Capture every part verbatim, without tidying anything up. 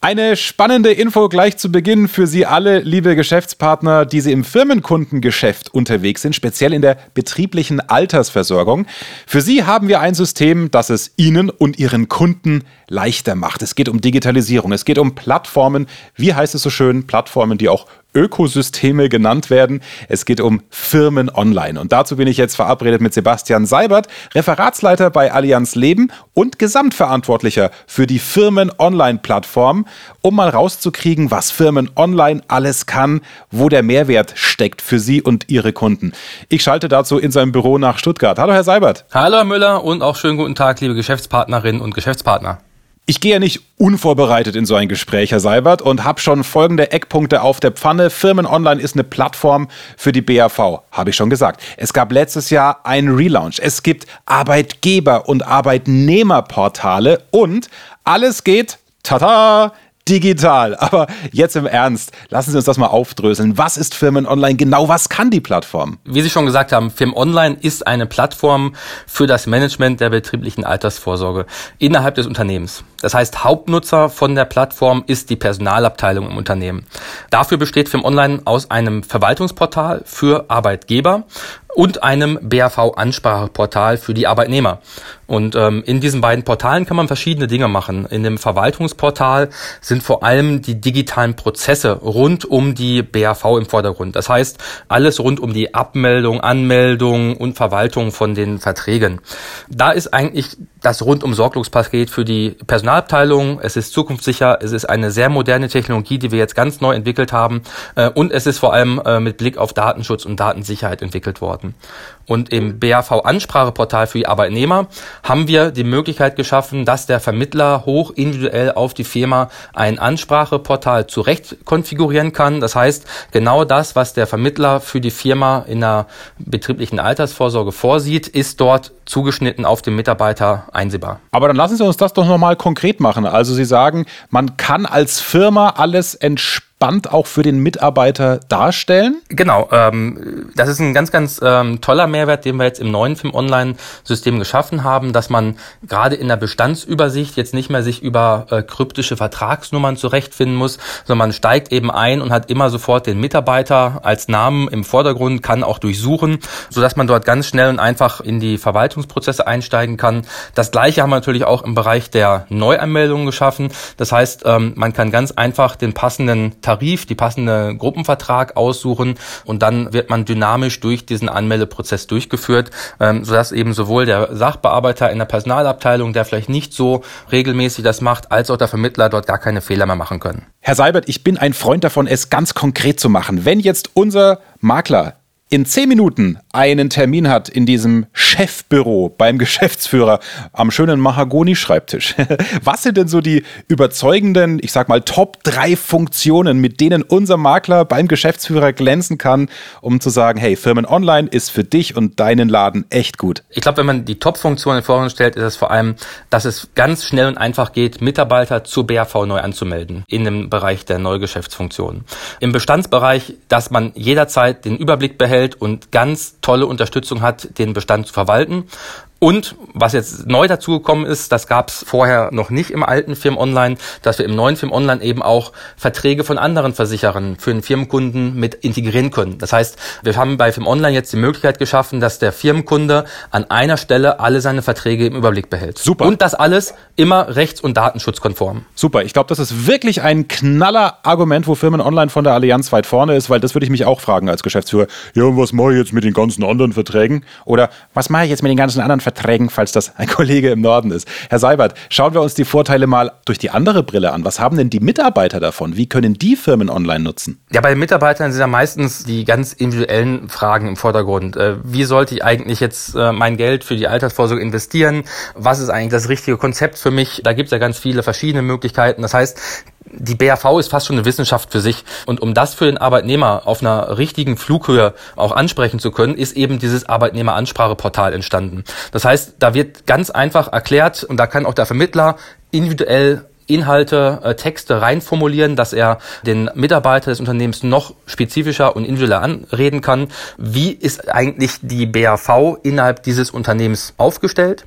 Eine spannende Info gleich zu Beginn für Sie alle, liebe Geschäftspartner, die Sie im Firmenkundengeschäft unterwegs sind, speziell in der betrieblichen Altersversorgung. Für Sie haben wir ein System, das es Ihnen und Ihren Kunden leichter macht. Es geht um Digitalisierung, es geht um Plattformen, wie heißt es so schön, Plattformen, die auch Ökosysteme genannt werden. Es geht um Firmen online. Und dazu bin ich jetzt verabredet mit Sebastian Seibert, Referatsleiter bei Allianz Leben und Gesamtverantwortlicher für die Firmen-Online-Plattform, um mal rauszukriegen, was Firmen online alles kann, wo der Mehrwert steckt für Sie und Ihre Kunden. Ich schalte dazu in seinem Büro nach Stuttgart. Hallo, Herr Seibert. Hallo, Herr Müller, und auch schönen guten Tag, liebe Geschäftspartnerinnen und Geschäftspartner. Ich gehe ja nicht unvorbereitet in so ein Gespräch, Herr Seibert, und habe schon folgende Eckpunkte auf der Pfanne. Firmen Online ist eine Plattform für die B A V, habe ich schon gesagt. Es gab letztes Jahr einen Relaunch. Es gibt Arbeitgeber- und Arbeitnehmerportale und alles geht, tada, digital. Aber jetzt im Ernst, lassen Sie uns das mal aufdröseln. Was ist Firmen Online genau? Was kann die Plattform? Wie Sie schon gesagt haben, Firmen Online ist eine Plattform für das Management der betrieblichen Altersvorsorge innerhalb des Unternehmens. Das heißt, Hauptnutzer von der Plattform ist die Personalabteilung im Unternehmen. Dafür besteht Firmen Online aus einem Verwaltungsportal für Arbeitgeber und einem B A V-Anspracheportal für die Arbeitnehmer. Und ähm, in diesen beiden Portalen kann man verschiedene Dinge machen. In dem Verwaltungsportal sind vor allem die digitalen Prozesse rund um die B A V im Vordergrund. Das heißt, alles rund um die Abmeldung, Anmeldung und Verwaltung von den Verträgen. Da ist eigentlich das Rundum-Sorglos-Paket für die Personalabteilung. Es ist zukunftssicher, es ist eine sehr moderne Technologie, die wir jetzt ganz neu entwickelt haben. Äh, und es ist vor allem äh, mit Blick auf Datenschutz und Datensicherheit entwickelt worden. Und im B A V-Anspracheportal für die Arbeitnehmer haben wir die Möglichkeit geschaffen, dass der Vermittler hoch individuell auf die Firma ein Anspracheportal zurecht konfigurieren kann. Das heißt, genau das, was der Vermittler für die Firma in der betrieblichen Altersvorsorge vorsieht, ist dort zugeschnitten auf den Mitarbeiter einsehbar. Aber dann lassen Sie uns das doch nochmal konkret machen. Also Sie sagen, man kann als Firma alles entspannt auch für den Mitarbeiter darstellen? Genau, ähm, das ist ein ganz, ganz ähm, toller Mehrwert, den wir jetzt im neuen Firmen Online-System geschaffen haben, dass man gerade in der Bestandsübersicht jetzt nicht mehr sich über äh, kryptische Vertragsnummern zurechtfinden muss, sondern man steigt eben ein und hat immer sofort den Mitarbeiter als Namen im Vordergrund, kann auch durchsuchen, sodass man dort ganz schnell und einfach in die Verwaltungsprozesse einsteigen kann. Das Gleiche haben wir natürlich auch im Bereich der Neuanmeldungen geschaffen. Das heißt, ähm, man kann ganz einfach den passenden Tarif, die passende Gruppenvertrag aussuchen und dann wird man dynamisch durch diesen Anmeldeprozess durchgeführt, ähm, sodass eben sowohl der Sachbearbeiter in der Personalabteilung, der vielleicht nicht so regelmäßig das macht, als auch der Vermittler dort gar keine Fehler mehr machen können. Herr Seibert, ich bin ein Freund davon, es ganz konkret zu machen. Wenn jetzt unser Makler in zehn Minuten einen Termin hat in diesem Chefbüro beim Geschäftsführer am schönen Mahagoni-Schreibtisch. Was sind denn so die überzeugenden, ich sag mal, Top drei Funktionen, mit denen unser Makler beim Geschäftsführer glänzen kann, um zu sagen, hey, Firmen Online ist für dich und deinen Laden echt gut? Ich glaube, wenn man die Top-Funktionen in den Vordergrund stellt, ist es vor allem, dass es ganz schnell und einfach geht, Mitarbeiter zur B A V neu anzumelden in dem Bereich der Neugeschäftsfunktionen. Im Bestandsbereich, dass man jederzeit den Überblick behält und ganz tolle Unterstützung hat, den Bestand zu verwalten. Und was jetzt neu dazugekommen ist, das gab es vorher noch nicht im alten Firmen Online, dass wir im neuen Firmen Online eben auch Verträge von anderen Versicherern für den Firmenkunden mit integrieren können. Das heißt, wir haben bei Firmen Online jetzt die Möglichkeit geschaffen, dass der Firmenkunde an einer Stelle alle seine Verträge im Überblick behält. Super. Und das alles immer rechts- und datenschutzkonform. Super. Ich glaube, das ist wirklich ein knaller Argument, wo Firmen Online von der Allianz weit vorne ist, weil das würde ich mich auch fragen als Geschäftsführer. Ja, und was mache ich jetzt mit den ganzen anderen Verträgen? Oder was mache ich jetzt mit den ganzen anderen Verträgen? Verträgen, falls das ein Kollege im Norden ist. Herr Seibert, schauen wir uns die Vorteile mal durch die andere Brille an. Was haben denn die Mitarbeiter davon? Wie können die Firmen online nutzen? Ja, bei den Mitarbeitern sind ja meistens die ganz individuellen Fragen im Vordergrund. Wie sollte ich eigentlich jetzt mein Geld für die Altersvorsorge investieren? Was ist eigentlich das richtige Konzept für mich? Da gibt es ja ganz viele verschiedene Möglichkeiten. Das heißt, die B A V ist fast schon eine Wissenschaft für sich. Und um das für den Arbeitnehmer auf einer richtigen Flughöhe auch ansprechen zu können, ist eben dieses Arbeitnehmeranspracheportal entstanden. Das heißt, da wird ganz einfach erklärt und da kann auch der Vermittler individuell Inhalte, äh, Texte reinformulieren, dass er den Mitarbeiter des Unternehmens noch spezifischer und individueller anreden kann. Wie ist eigentlich die B A V innerhalb dieses Unternehmens aufgestellt?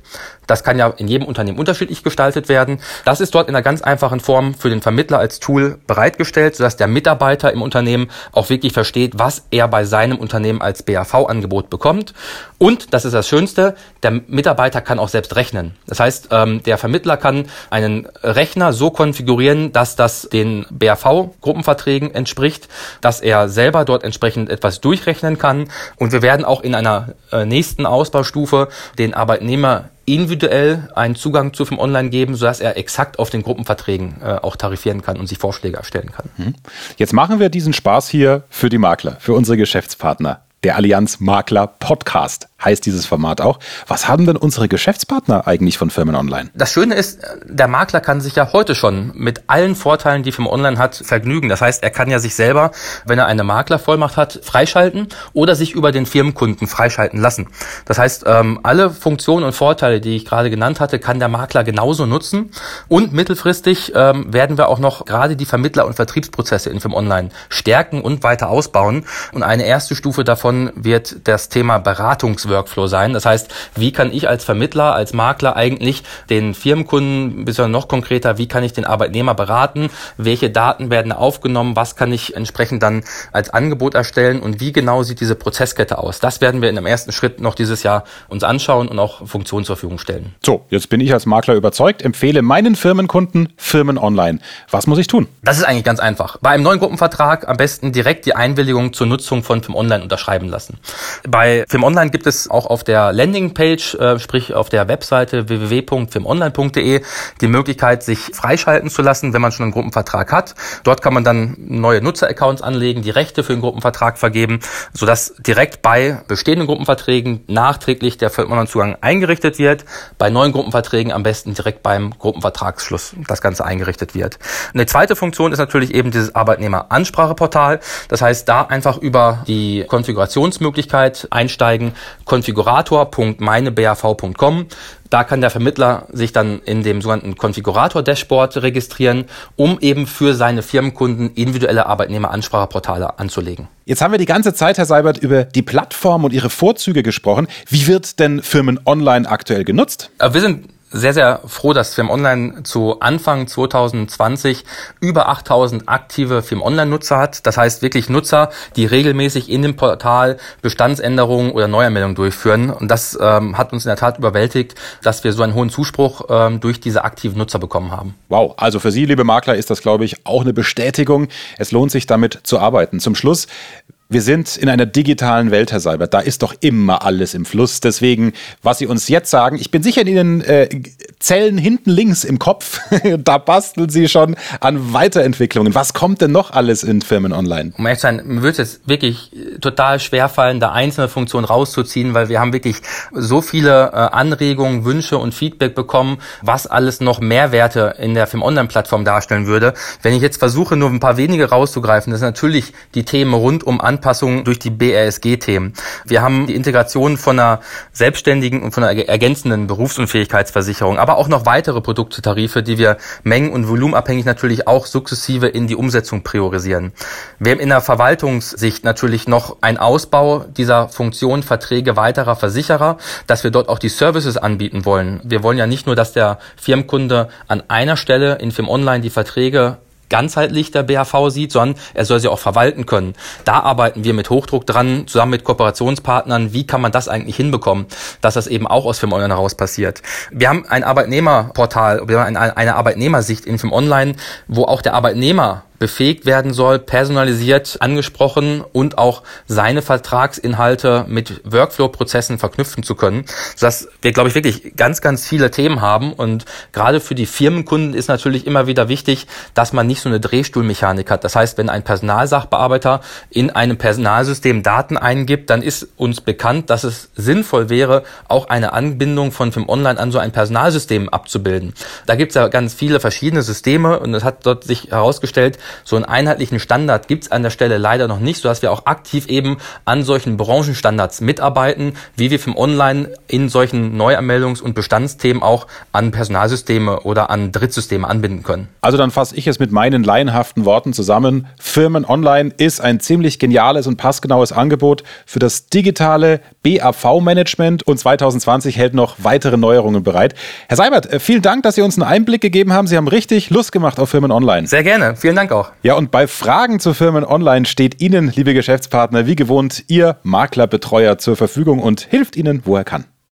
Das kann ja in jedem Unternehmen unterschiedlich gestaltet werden. Das ist dort in einer ganz einfachen Form für den Vermittler als Tool bereitgestellt, sodass der Mitarbeiter im Unternehmen auch wirklich versteht, was er bei seinem Unternehmen als B A V-Angebot bekommt. Und, das ist das Schönste, der Mitarbeiter kann auch selbst rechnen. Das heißt, der Vermittler kann einen Rechner so konfigurieren, dass das den B A V-Gruppenverträgen entspricht, dass er selber dort entsprechend etwas durchrechnen kann. Und wir werden auch in einer nächsten Ausbaustufe den Arbeitnehmer individuell einen Zugang zu Firmen Online geben, sodass er exakt auf den Gruppenverträgen äh, auch tarifieren kann und sich Vorschläge erstellen kann. Jetzt machen wir diesen Spaß hier für die Makler, für unsere Geschäftspartner. Der Allianz Makler Podcast heißt dieses Format auch. Was haben denn unsere Geschäftspartner eigentlich von Firmen Online? Das Schöne ist, der Makler kann sich ja heute schon mit allen Vorteilen, die Firmen Online hat, vergnügen. Das heißt, er kann ja sich selber, wenn er eine Maklervollmacht hat, freischalten oder sich über den Firmenkunden freischalten lassen. Das heißt, alle Funktionen und Vorteile, die ich gerade genannt hatte, kann der Makler genauso nutzen. Und mittelfristig werden wir auch noch gerade die Vermittler- und Vertriebsprozesse in Firmen Online stärken und weiter ausbauen. Und eine erste Stufe davon wird das Thema Beratungsworkflow sein. Das heißt, wie kann ich als Vermittler, als Makler eigentlich den Firmenkunden, bisher noch konkreter, wie kann ich den Arbeitnehmer beraten? Welche Daten werden aufgenommen? Was kann ich entsprechend dann als Angebot erstellen? Und wie genau sieht diese Prozesskette aus? Das werden wir in einem ersten Schritt noch dieses Jahr uns anschauen und auch Funktionen zur Verfügung stellen. So, jetzt bin ich als Makler überzeugt, empfehle meinen Firmenkunden Firmen Online. Was muss ich tun? Das ist eigentlich ganz einfach. Bei einem neuen Gruppenvertrag am besten direkt die Einwilligung zur Nutzung von Firmen Online unterschreiben lassen. Bei Firmen Online gibt es auch auf der Landingpage, äh, sprich auf der Webseite w w w punkt firmenonline punkt d e die Möglichkeit, sich freischalten zu lassen, wenn man schon einen Gruppenvertrag hat. Dort kann man dann neue Nutzeraccounts anlegen, die Rechte für den Gruppenvertrag vergeben, sodass direkt bei bestehenden Gruppenverträgen nachträglich der Firmen Online-Zugang eingerichtet wird. Bei neuen Gruppenverträgen am besten direkt beim Gruppenvertragsschluss das Ganze eingerichtet wird. Eine zweite Funktion ist natürlich eben dieses Arbeitnehmer-Anspracheportal. Das heißt, da einfach über die Konfiguration Konfigurationsmöglichkeit einsteigen, konfigurator punkt meine b a v punkt com. Da kann der Vermittler sich dann in dem sogenannten Konfigurator-Dashboard registrieren, um eben für seine Firmenkunden individuelle Arbeitnehmeranspracheportale anzulegen. Jetzt haben wir die ganze Zeit, Herr Seibert, über die Plattform und ihre Vorzüge gesprochen. Wie wird denn Firmen Online aktuell genutzt? Wir sind sehr, sehr froh, dass Firmen Online zu Anfang zwanzig zwanzig über achttausend aktive Firmen Online-Nutzer hat. Das heißt wirklich Nutzer, die regelmäßig in dem Portal Bestandsänderungen oder Neuanmeldungen durchführen. Und das ähm, hat uns in der Tat überwältigt, dass wir so einen hohen Zuspruch ähm, durch diese aktiven Nutzer bekommen haben. Wow, also für Sie, liebe Makler, ist das, glaube ich, auch eine Bestätigung. Es lohnt sich, damit zu arbeiten. Zum Schluss: Wir sind in einer digitalen Welt, Herr Seibert. Da ist doch immer alles im Fluss. Deswegen, was Sie uns jetzt sagen, ich bin sicher in Ihren äh, Zellen hinten links im Kopf, da basteln Sie schon an Weiterentwicklungen. Was kommt denn noch alles in Firmen Online? Um ehrlich zu sein, mir wird es jetzt wirklich total schwerfallen, da einzelne Funktionen rauszuziehen, weil wir haben wirklich so viele äh, Anregungen, Wünsche und Feedback bekommen, was alles noch Mehrwerte in der Firmen Online-Plattform darstellen würde. Wenn ich jetzt versuche, nur ein paar wenige rauszugreifen, das sind natürlich die Themen rund um Anpassungen durch die B R S G-Themen. Wir haben die Integration von einer selbstständigen und von einer ergänzenden Berufsunfähigkeitsversicherung, aber auch noch weitere Produkttarife, die wir mengen- und volumenabhängig natürlich auch sukzessive in die Umsetzung priorisieren. Wir haben in der Verwaltungssicht natürlich noch einen Ausbau dieser Funktion Verträge weiterer Versicherer, dass wir dort auch die Services anbieten wollen. Wir wollen ja nicht nur, dass der Firmenkunde an einer Stelle in Firmen Online die Verträge ganzheitlich der B H V sieht, sondern er soll sie auch verwalten können. Da arbeiten wir mit Hochdruck dran, zusammen mit Kooperationspartnern. Wie kann man das eigentlich hinbekommen, dass das eben auch aus Firmen Online heraus passiert? Wir haben ein Arbeitnehmerportal, wir haben eine Arbeitnehmersicht in Firmen Online, wo auch der Arbeitnehmer befähigt werden soll, personalisiert angesprochen und auch seine Vertragsinhalte mit Workflow-Prozessen verknüpfen zu können, sodass wir, glaube ich, wirklich ganz, ganz viele Themen haben. Und gerade für die Firmenkunden ist natürlich immer wieder wichtig, dass man nicht so eine Drehstuhlmechanik hat. Das heißt, wenn ein Personalsachbearbeiter in einem Personalsystem Daten eingibt, dann ist uns bekannt, dass es sinnvoll wäre, auch eine Anbindung von Firmen Online an so ein Personalsystem abzubilden. Da gibt es ja ganz viele verschiedene Systeme und es hat dort sich herausgestellt, So einen einheitlichen Standard gibt es an der Stelle leider noch nicht, sodass wir auch aktiv eben an solchen Branchenstandards mitarbeiten, wie wir vom Online in solchen Neuanmeldungs- und Bestandsthemen auch an Personalsysteme oder an Drittsysteme anbinden können. Also dann fasse ich es mit meinen laienhaften Worten zusammen. Firmen Online ist ein ziemlich geniales und passgenaues Angebot für das digitale B A V-Management und zwanzig zwanzig hält noch weitere Neuerungen bereit. Herr Seibert, vielen Dank, dass Sie uns einen Einblick gegeben haben. Sie haben richtig Lust gemacht auf Firmen Online. Sehr gerne. Vielen Dank auch. Ja, und bei Fragen zu Firmen Online steht Ihnen, liebe Geschäftspartner, wie gewohnt Ihr Maklerbetreuer zur Verfügung und hilft Ihnen, wo er kann.